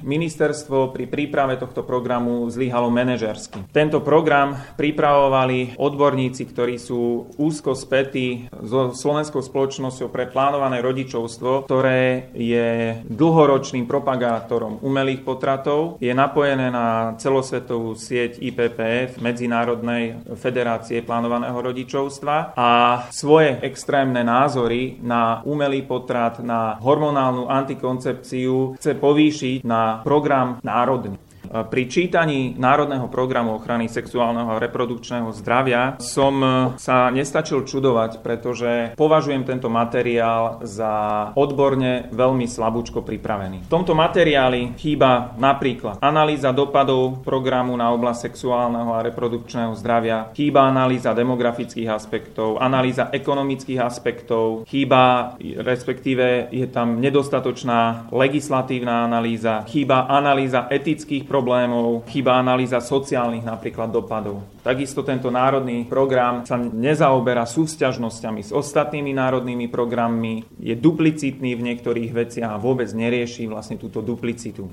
Ministerstvo pri príprave tohto programu zlyhalo manažersky. Tento program pripravovali odborníci, ktorí sú úzko spätí so Slovenskou spoločnosťou pre plánované rodičovstvo, ktoré je dlhoročným propagátorom umelých potratov, je napojené na celosvetovú sieť IPPF, Medzinárodnej federácie plánovaného rodičovstva, a svoje extrémne názory na umelý potrat, na hormonálnu antikoncepciu chce povýšiť na program národný. Pri čítaní Národného programu ochrany sexuálneho a reprodukčného zdravia som sa nestačil čudovať, pretože považujem tento materiál za odborne veľmi slabúčko pripravený. V tomto materiáli chýba napríklad analýza dopadov programu na oblasť sexuálneho a reprodukčného zdravia, chýba analýza demografických aspektov, analýza ekonomických aspektov, chýba, respektíve je tam nedostatočná legislatívna analýza, chýba analýza etických problémov, chýba analýza sociálnych napríklad dopadov. Takisto tento národný program sa nezaoberá súsťažnosťami s ostatnými národnými programmi, je duplicitný v niektorých veciach a vôbec nerieši vlastne túto duplicitu.